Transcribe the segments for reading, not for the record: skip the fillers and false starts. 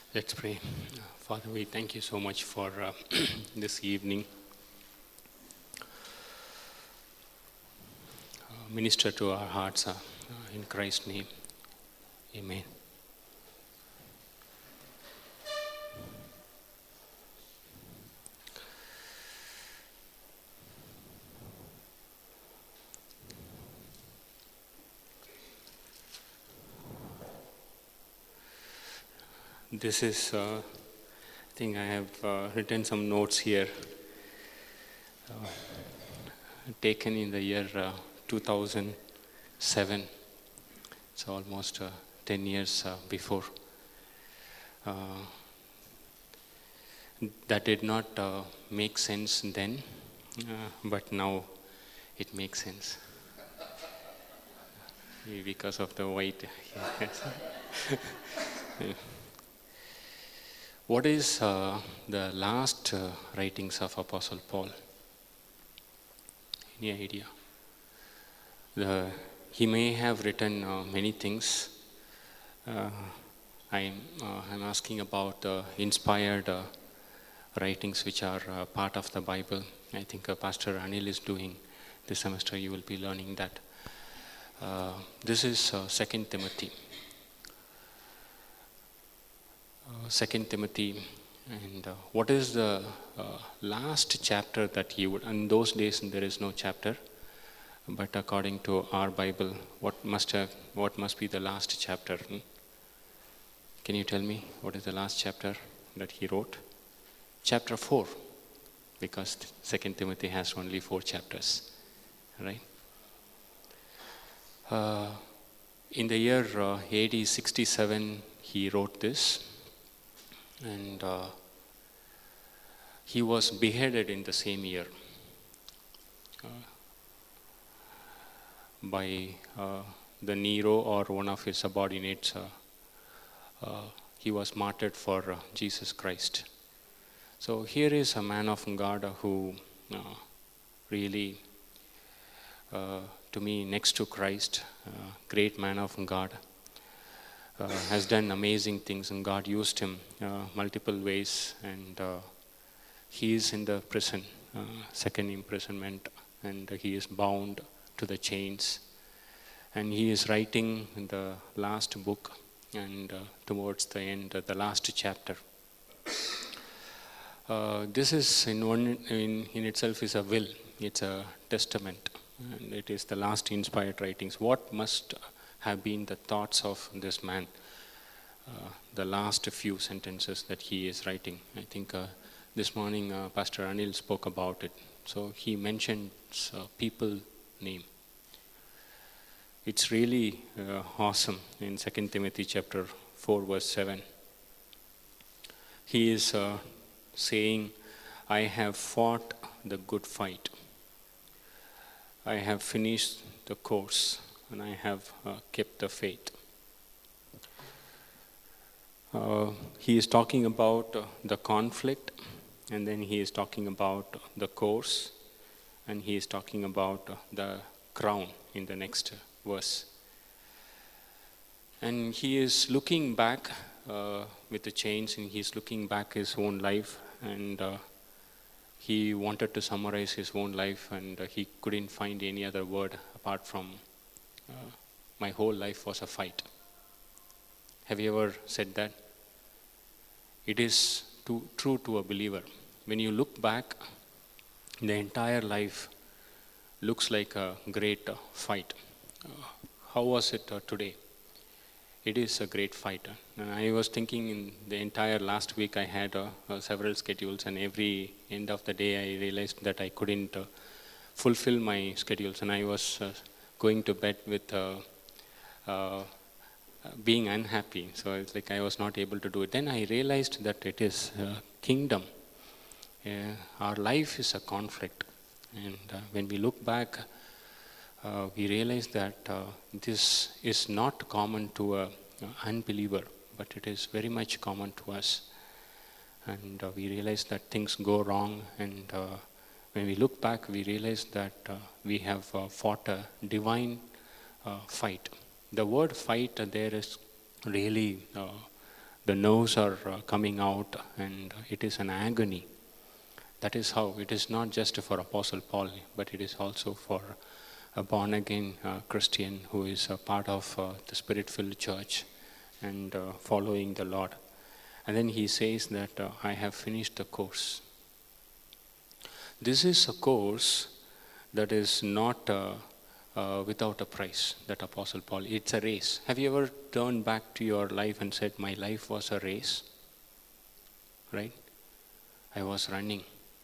Let's pray. Father, we thank you so much for this evening. Minister to our hearts in Christ's name. Amen. This is, I think I have written some notes here, taken in the year 2007. It's almost 10 years before. That did not make sense then, but now it makes sense. Because of the white. What is the last writings of Apostle Paul? Any idea? He may have written many things. I'm asking about inspired writings which are part of the Bible. I think Pastor Anil is doing this semester. You will be learning that. This is 2 Timothy. 2 Timothy, and what is the last chapter that he would, in those days there is no chapter, but according to our Bible, what must be the last chapter? Can you tell me what is the last chapter that he wrote? Chapter 4, because 2 Timothy has only 4 chapters, right? In the year AD 67, he wrote this. And he was beheaded in the same year by the Nero or one of his subordinates. He was martyred for Jesus Christ. So here is a man of God who really, to me, next to Christ, great man of God. Has done amazing things, and God used him multiple ways, and he is in the prison, second imprisonment, and he is bound to the chains, and he is writing the last book, and towards the end, the last chapter. This is in itself is a will. It's a testament, and it is the last inspired writings. What must have been the thoughts of this man, the last few sentences that he is writing. I think this morning Pastor Anil spoke about it. So he mentions people name. It's really awesome in 2 Timothy chapter 4 verse 7. He is saying, I have fought the good fight. I have finished the course. And I have kept the faith. He is talking about the conflict, and then he is talking about the course, and he is talking about the crown in the next verse. And he is looking back with the chains, and he is looking back his own life, and he wanted to summarize his own life, and he couldn't find any other word apart from my whole life was a fight. Have you ever said that? It is true to a believer. When you look back, the entire life looks like a great fight. How was it today? It is a great fight. I was thinking in the entire last week I had several schedules, and every end of the day I realized that I couldn't fulfill my schedules, and I was going to bed with being unhappy. So it's like I was not able to do it. Then I realized that it is kingdom. Our life is a conflict. And when we look back, we realize that this is not common to an unbeliever, but it is very much common to us. And we realize that things go wrong, and when we look back, we realize that we have fought a divine fight. The word fight there is really The nerves are coming out, and it is an agony. That is how it is not just for Apostle Paul, but it is also for a born-again Christian who is a part of the Spirit-filled church and following the Lord. And then he says that I have finished the course. This is a course that is not without a price, that Apostle Paul. It's a race. Have you ever turned back to your life and said, my life was a race? Right? I was running.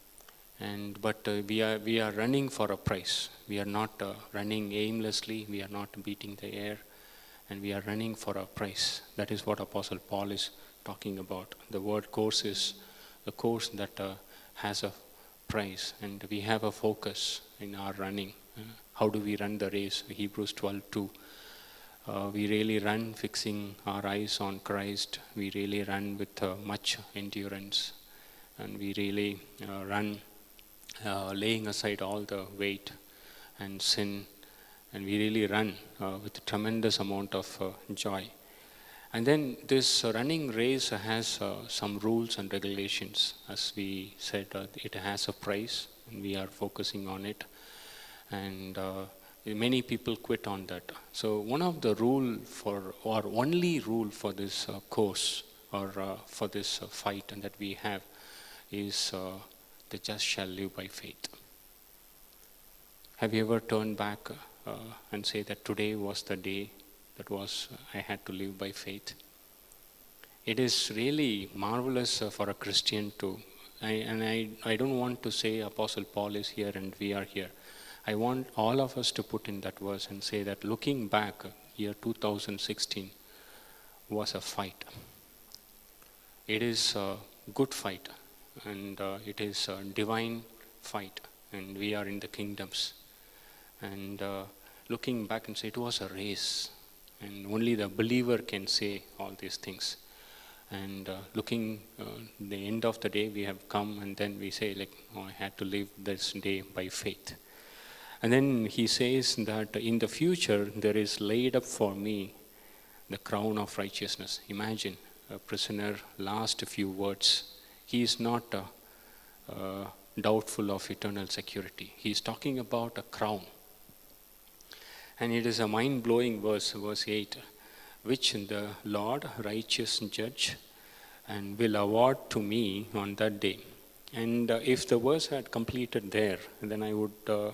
But we are running for a price. We are not running aimlessly. We are not beating the air. And we are running for a price. That is what Apostle Paul is talking about. The word course is the course that has a price. And we have a focus in our running. How do we run the race? Hebrews 12:2. We really run fixing our eyes on Christ. We really run with much endurance. And we really run laying aside all the weight and sin, and we really run with a tremendous amount of joy. And then this running race has some rules and regulations. As we said, it has a price, and we are focusing on it. And many people quit on that. So one of the only rule for this course or for this fight and that we have is the just shall live by faith. Have you ever turned back and say that today was the day that I had to live by faith? It is really marvelous for a Christian to, I don't want to say Apostle Paul is here and we are here. I want all of us to put in that verse and say that looking back, year 2016 was a fight. It is a good fight. And it is a divine fight, and we are in the kingdoms. And looking back and say it was a race, and only the believer can say all these things. And looking the end of the day, we have come, and then we say like, I had to live this day by faith. And then he says that in the future there is laid up for me the crown of righteousness. Imagine a prisoner, last few words. He is not doubtful of eternal security. He is talking about a crown. And it is a mind-blowing verse 8, which the Lord, righteous judge, and will award to me on that day. And if the verse had completed there, then I would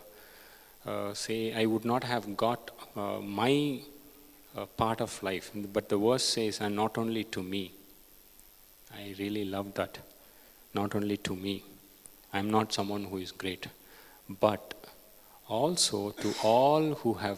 say I would not have got my part of life. But the verse says, and not only to me. I really love that. Not only to me. I'm not someone who is great. But also to all who have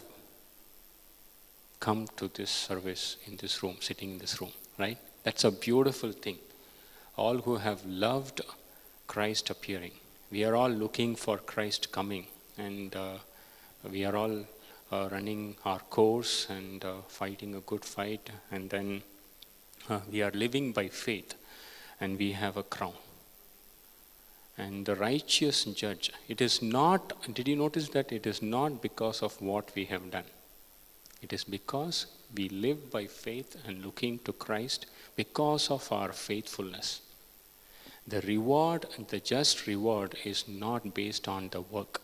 come to this service in this room, sitting in this room, right? That's a beautiful thing. All who have loved Christ appearing. We are all looking for Christ coming. And we are all running our course and fighting a good fight. And then we are living by faith. And we have a crown. And the righteous judge, it is not, did you notice that it is not because of what we have done? It is because we live by faith and looking to Christ because of our faithfulness. The reward, the just reward is not based on the work.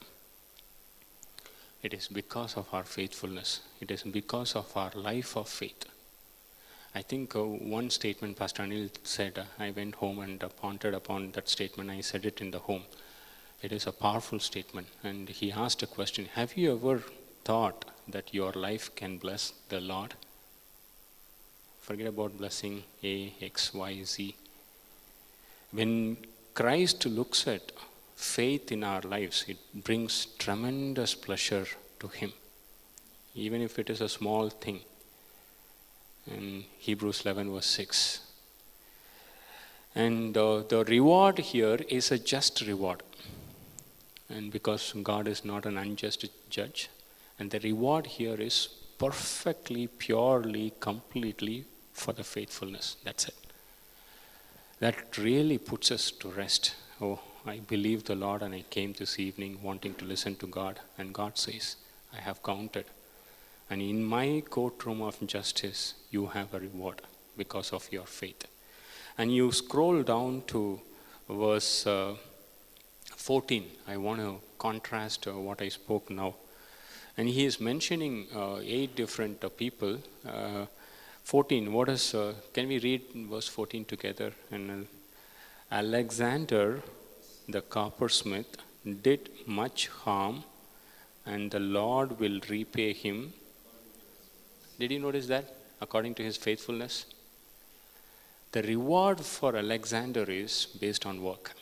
It is because of our faithfulness. It is because of our life of faith. I think one statement Pastor Anil said, I went home and pondered upon that statement. I said it in the home. It is a powerful statement. And he asked a question, have you ever thought that your life can bless the Lord? Forget about blessing A, X, Y, Z. When Christ looks at faith in our lives, it brings tremendous pleasure to him. Even if it is a small thing. In Hebrews 11 verse 6. And the reward here is a just reward. And because God is not an unjust judge. And the reward here is perfectly, purely, completely for the faithfulness. That's it. That really puts us to rest. Oh, I believe the Lord and I came this evening wanting to listen to God. And God says, I have counted. And in my courtroom of justice, you have a reward. because of your faith. And you scroll down to verse 14. I want to contrast what I spoke now. And he is mentioning 8 different people. 14, what is, can we read verse 14 together? And Alexander, the coppersmith, did much harm, and the Lord will repay him. Did you notice that? According to his faithfulness. The reward for Alexander is based on work.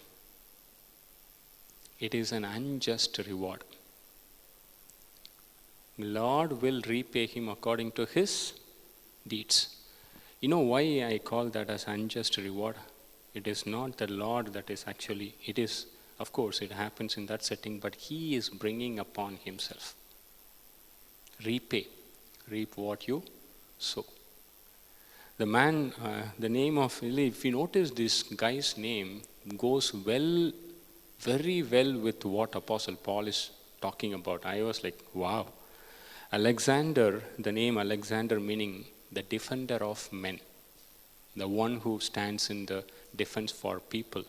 It is an unjust reward. Lord will repay him according to his deeds. You know why I call that as unjust reward? It is not the Lord that is actually, it is, of course, it happens in that setting, but he is bringing upon himself. Reap what you sow. The man, the name of, if you notice this guy's name goes well, very well with what Apostle Paul is talking about. I was like, wow. Alexander, the name Alexander meaning the defender of men. The one who stands in the defense for people.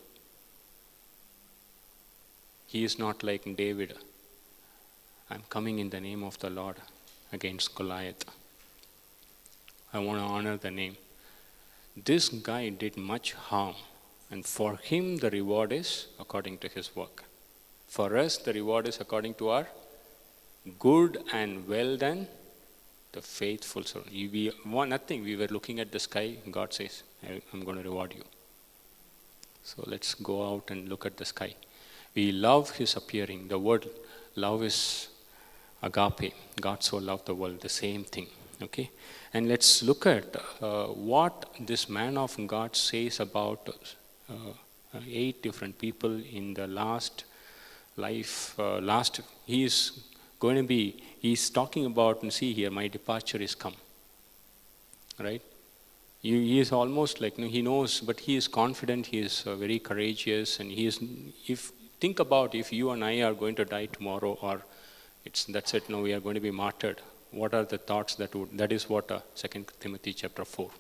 He is not like David. I'm coming in the name of the Lord against Goliath. I want to honor the name. This guy did much harm, and for him the reward is according to his work. For us the reward is according to our good and well done, the faithful servant. We want nothing. We were looking at the sky. God says, I'm going to reward you. So let's go out and look at the sky. We love his appearing. The word love is agape. God so loved the world. The same thing. Okay. And let's look at what this man of God says about 8 different people in the last life. He is going to be, he's talking about, and see here, my departure is come. Right? He is almost like, he knows, but he is confident, he is very courageous, and he is, think about if you and I are going to die tomorrow, or that's it, no, we are going to be martyred. What are the thoughts that is what 2 Timothy chapter 4.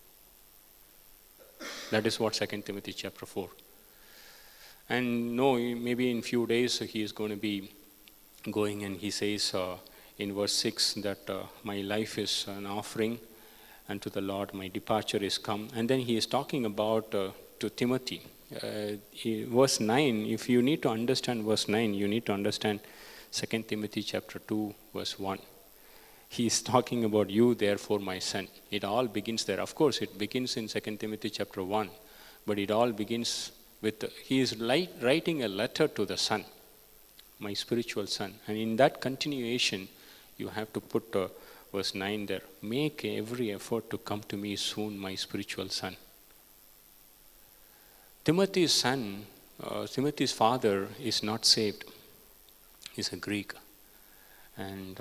That is what 2 Timothy chapter 4. And no, maybe in few days he is going to be going, and he says in verse 6 that my life is an offering unto the Lord, my departure is come. And then he is talking about to Timothy. Verse 9, if you need to understand verse 9, you need to understand 2 Timothy chapter 2 verse 1. He is talking about you, therefore, my son. It all begins there. Of course, it begins in 2 Timothy chapter 1, but it all begins with, he is writing a letter to the son, my spiritual son. And in that continuation, you have to put verse 9 there. Make every effort to come to me soon, my spiritual son. Timothy's father is not saved. He's a Greek. And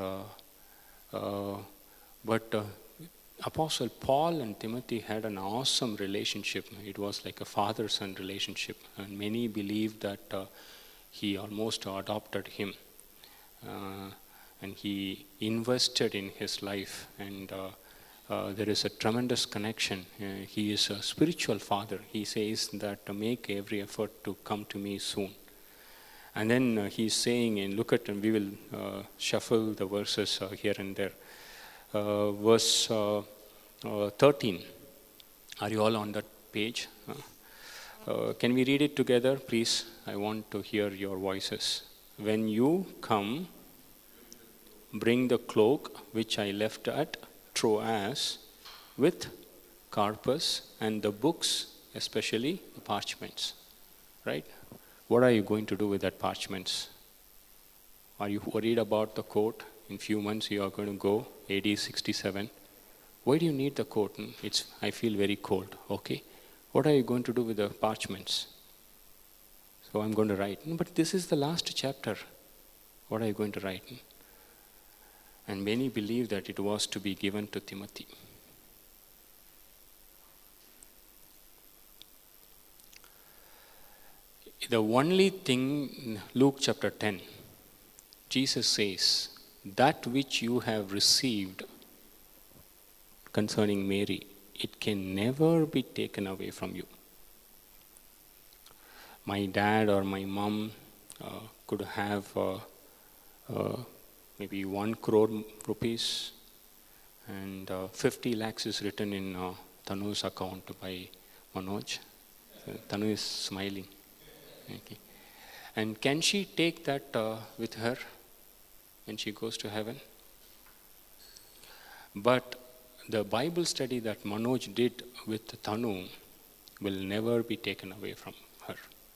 but Apostle Paul and Timothy had an awesome relationship. It was like a father-son relationship. And many believe that he almost adopted him. And he invested in his life. And there is a tremendous connection. He is a spiritual father. He says that make every effort to come to me soon. And then he's saying, and look at, and we will shuffle the verses here and there. Verse 13. Are you all on that page? Can we read it together, please? I want to hear your voices. When you come, bring the cloak which I left at Troas with Carpus and the books, especially the parchments. Right? What are you going to do with that parchments? Are you worried about the coat? In few months you are going to go, AD 67. Why do you need the coat? I feel very cold. Okay. What are you going to do with the parchments? So I'm going to write. But this is the last chapter. What are you going to write? And many believe that it was to be given to Timothy. The only thing, Luke chapter 10, Jesus says, that which you have received concerning Mary, it can never be taken away from you. My dad or my mom could have maybe 1 crore rupees, and 50 lakhs is written in Tanu's account by Manoj. Tanu is smiling. Okay. And can she take that with her when she goes to heaven? But the Bible study that Manoj did with Tanu will never be taken away from her.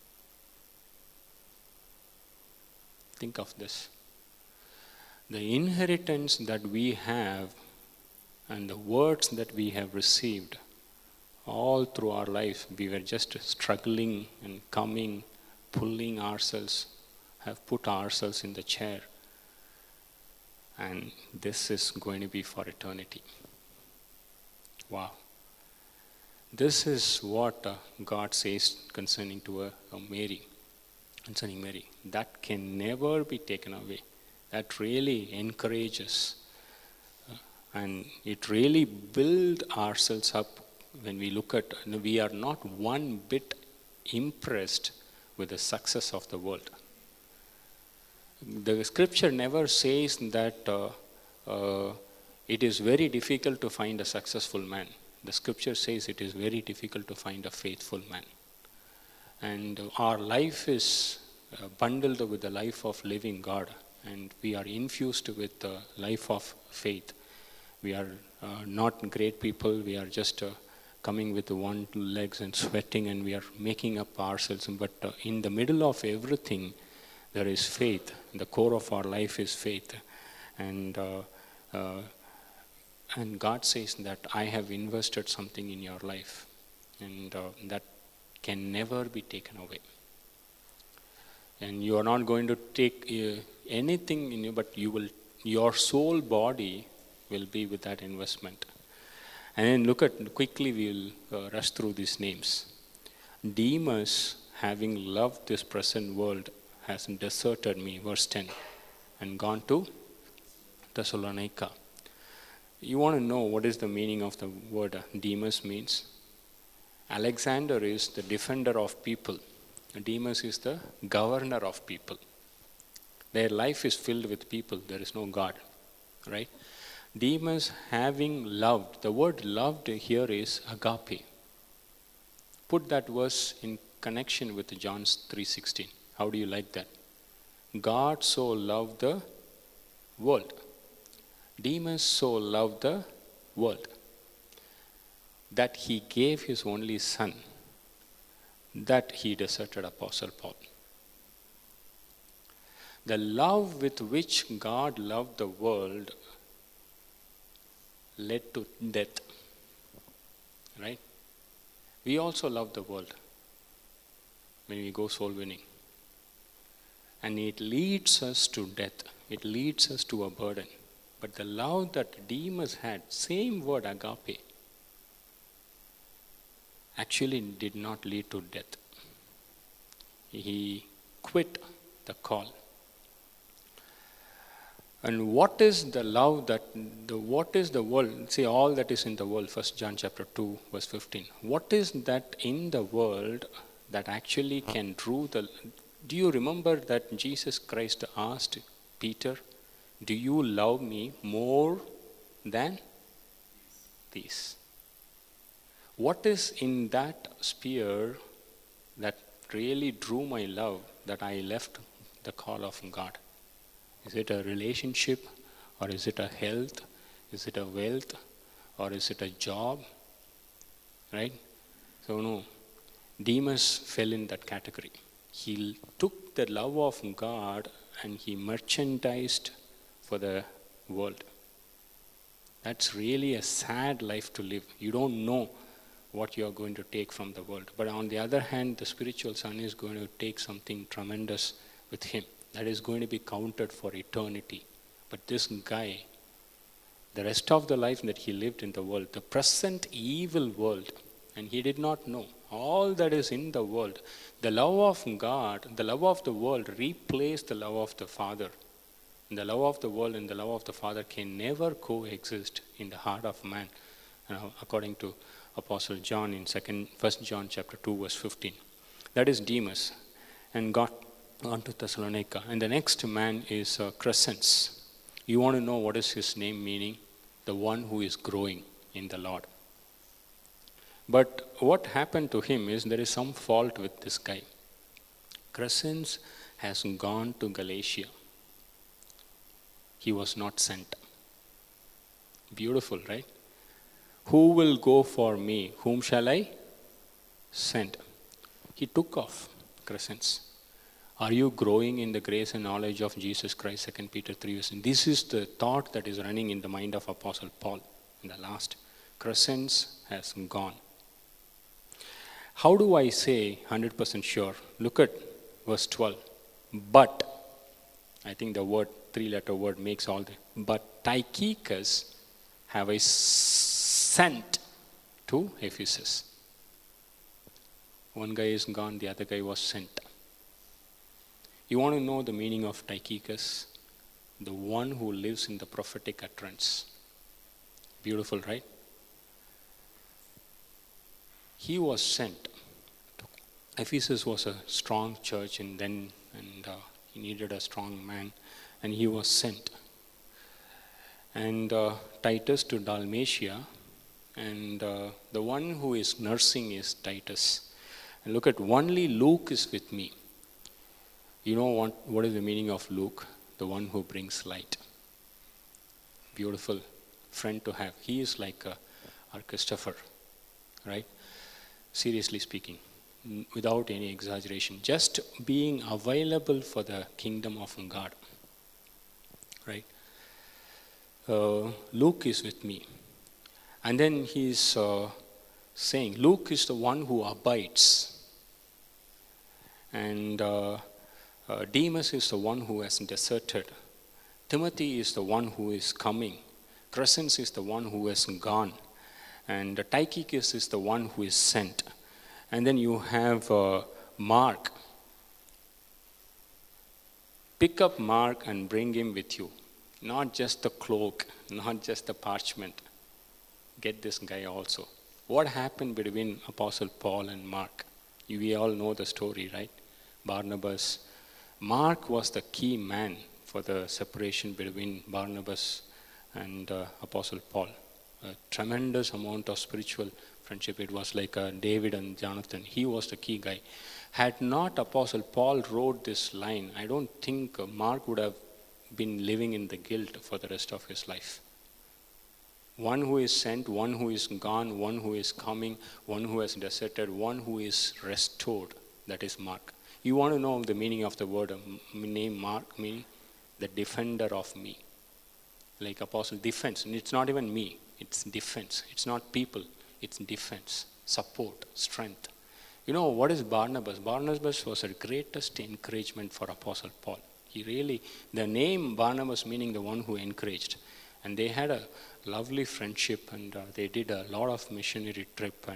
Think of this. The inheritance that we have and the words that we have received all through our life, we were just struggling and coming, pulling ourselves, have put ourselves in the chair. And this is going to be for eternity. Wow. This is what God says concerning Mary. Concerning Mary. That can never be taken away. That really encourages. And it really builds ourselves up when we look at, we are not one bit impressed with the success of the world. The scripture never says that it is very difficult to find a successful man. The scripture says it is very difficult to find a faithful man. And our life is bundled with the life of living God, and we are infused with the life of faith. We are not great people. We are just coming with 1 legs and sweating, and we are making up ourselves. But in the middle of everything, there is faith. The core of our life is faith. And God says that I have invested something in your life, and that can never be taken away. And you are not going to take anything in you, but your soul body will be with that investment. And then look at, quickly we will rush through these names. Demas, having loved this present world, has deserted me, verse 10, and gone to Thessalonica. You want to know what is the meaning of the word Demas means? Alexander is the defender of people. Demas is the governor of people. Their life is filled with people. There is no God, right? Demas, having loved, the word loved here is agape. Put that verse in connection with John 3:16. How do you like that? God so loved the world. Demas so loved the world that he gave his only son, that he deserted Apostle Paul. The love with which God loved the world led to death, right? We also love the world when we go soul winning. And it leads us to death. It leads us to a burden. But the love that Demas had, same word agape, actually did not lead to death. He quit the call. And what is the love what is the world? See, all that is in the world, 1 John chapter 2, verse 15. What is that in the world that actually can draw the... Do you remember that Jesus Christ asked Peter, do you love me more than these? What is in that sphere that really drew my love, that I left the call of God? Is it a relationship, or is it a health? Is it a wealth, or is it a job? Right? So no, Demas fell in that category. He took the love of God and he merchandised for the world. That's really a sad life to live. You don't know what you are going to take from the world. But on the other hand, the spiritual son is going to take something tremendous with him that is going to be counted for eternity. But this guy, the rest of the life that he lived in the world, the present evil world, and he did not know all that is in the world, the love of God, the love of the world replaced the love of the Father. And the love of the world and the love of the Father can never coexist in the heart of man. according to Apostle John in 1 John chapter 2 verse 15. That is Demas, and got on to Thessalonica. And the next man is Crescens. You want to know what is his name meaning? The one who is growing in the Lord. But what happened to him is there is some fault with this guy. Crescens has gone to Galatia. He was not sent. Beautiful, right? Who will go for me? Whom shall I send? He took off, Crescens. Are you growing in the grace and knowledge of Jesus Christ? 2 Peter 3 verse. This is the thought that is running in the mind of Apostle Paul in the last. Crescens has gone. How do I say 100% sure? Look at verse 12. But, I think the word, 3-letter word makes all the. But Tychicus have I sent to Ephesus. One guy is gone, the other guy was sent. You want to know the meaning of Tychicus? The one who lives in the prophetic utterance. Beautiful, right? He was sent. Ephesus was a strong church and he needed a strong man, and he was sent. And Titus to Dalmatia, and the one who is nursing is Titus. And look at, only Luke is with me. You know what is the meaning of Luke? The one who brings light. Beautiful friend to have. He is like our Christopher, right? Seriously speaking, without any exaggeration, just being available for the kingdom of God, right? Luke is with me. And then he's saying, Luke is the one who abides. And Demas is the one who has deserted. Timothy is the one who is coming. Crescens is the one who has gone. And Tychicus is the one who is sent. And then you have Mark. Pick up Mark and bring him with you. Not just the cloak, not just the parchment. Get this guy also. What happened between Apostle Paul and Mark? We all know the story, right? Barnabas. Mark was the key man for the separation between Barnabas and Apostle Paul. A tremendous amount of spiritual friendship. It was like David and Jonathan. He was the key guy. Had not Apostle Paul wrote this line, I don't think Mark would have been living in the guilt for the rest of his life. One who is sent, one who is gone, one who is coming, one who has deserted, one who is restored. That is Mark. You want to know the meaning of the word name Mark, meaning the defender of me. Like Apostle, defense. And it's not even me. It's defense. It's not people. It's defense, support, strength. You know, what is Barnabas? Barnabas was the greatest encouragement for Apostle Paul. The name Barnabas meaning the one who encouraged. And they had a lovely friendship, and they did a lot of missionary trip.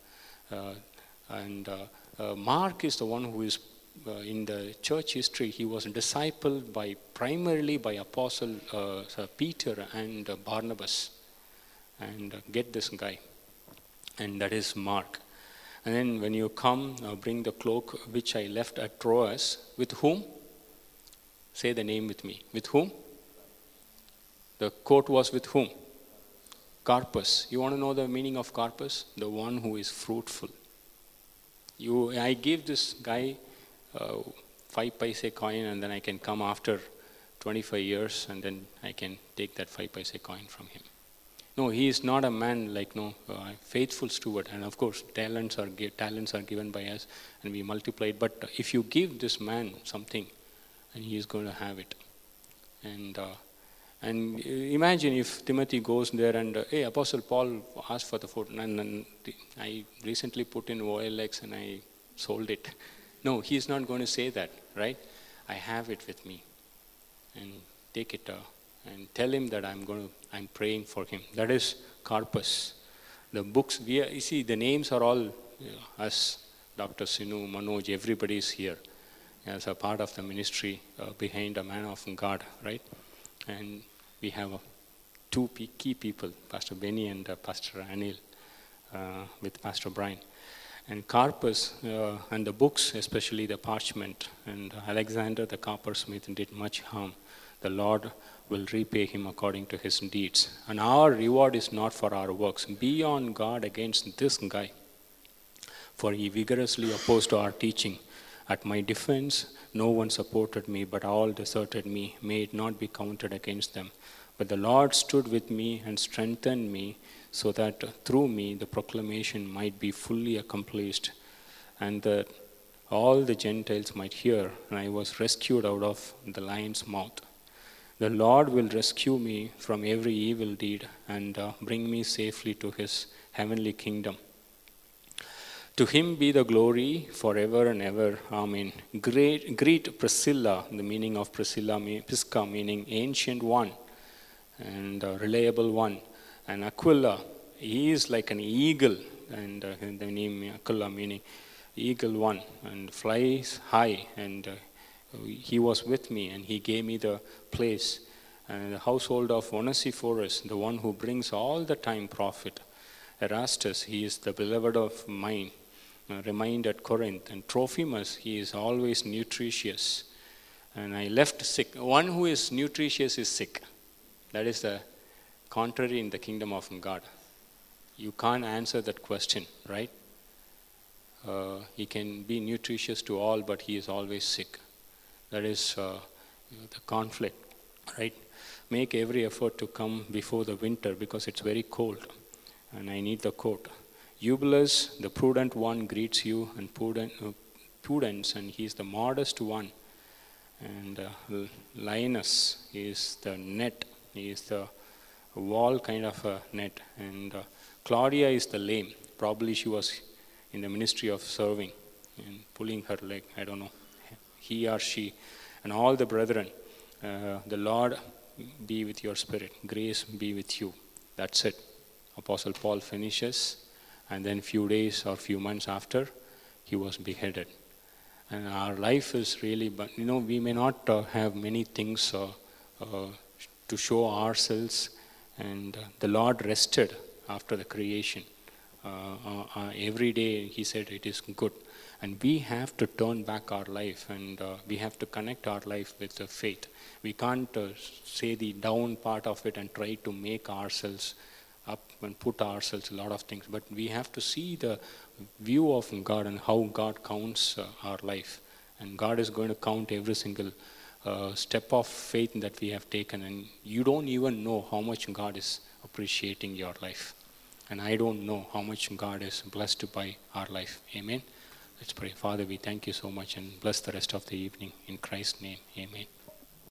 And Mark is the one who is, in the church history, he was discipled primarily by Apostle Peter and Barnabas. And get this guy. And that is Mark. And then when you come, bring the cloak which I left at Troas. With whom? Say the name with me. With whom? The coat was with whom? Carpus. You want to know the meaning of Carpus? The one who is fruitful. I give this guy 5 paise coin, and then I can come after 25 years, and then I can take that 5 paise coin from him. No, he is not a man like faithful steward. And of course, talents are given by us, and we multiply it. But if you give this man something, and he is going to have it. And imagine if Timothy goes there and, hey, Apostle Paul asked for the food, and I recently put in OLX and I sold it. No, he's not going to say that, right? I have it with me, and take it and tell him that I'm praying for him. That is Carpus. The books, you see, the names are all us, Dr. Sinu, Manoj, everybody is here as a part of the ministry behind a man of God, right? And we have two key people, Pastor Benny and Pastor Anil, with Pastor Brian. And Carpus and the books, especially the parchment, and Alexander the coppersmith did much harm. The Lord will repay him according to his deeds. And our reward is not for our works. Be on guard against this guy, for he vigorously opposed our teaching. At my defense, no one supported me, but all deserted me. May it not be counted against them. But the Lord stood with me and strengthened me, so that through me the proclamation might be fully accomplished, and that all the Gentiles might hear. And I was rescued out of the lion's mouth. The Lord will rescue me from every evil deed and bring me safely to his heavenly kingdom. To him be the glory forever and ever. Amen. Greet Priscilla, the meaning of Priscilla, Pisca, meaning ancient one and reliable one. And Aquila, he is like an eagle, and the name Aquila meaning eagle one, and flies high. And he was with me, and he gave me the place. And the household of Onesiphorus, the one who brings all the time profit. Erastus, he is the beloved of mine, remained at Corinth. And Trophimus, he is always nutritious. And I left sick. One who is nutritious is sick. That is the contrary in the kingdom of God. You can't answer that question, right? He can be nutritious to all, but he is always sick. That is the conflict, right? Make every effort to come before the winter, because it's very cold and I need the coat. Eubulus, the prudent one, greets you, and Prudence, and he is the modest one. And Linus is the net, he is the wall kind of a net. And Claudia is the lame. Probably she was in the ministry of serving and pulling her leg, I don't know, he or she. And all the brethren, the Lord be with your spirit, grace be with you. That's it. Apostle Paul finishes, and then few days or few months after, he was beheaded. And our life is really, but we may not have many things to show ourselves. And the Lord rested after the creation. Every day he said it is good. And we have to turn back our life, and we have to connect our life with the faith. We can't say the down part of it and try to make ourselves up and put ourselves a lot of things. But we have to see the view of God and how God counts our life. And God is going to count every single step of faith that we have taken. And you don't even know how much God is appreciating your life. And I don't know how much God is blessed by our life. Amen. Let's pray. Father, we thank you so much, and bless the rest of the evening. In Christ's name, amen.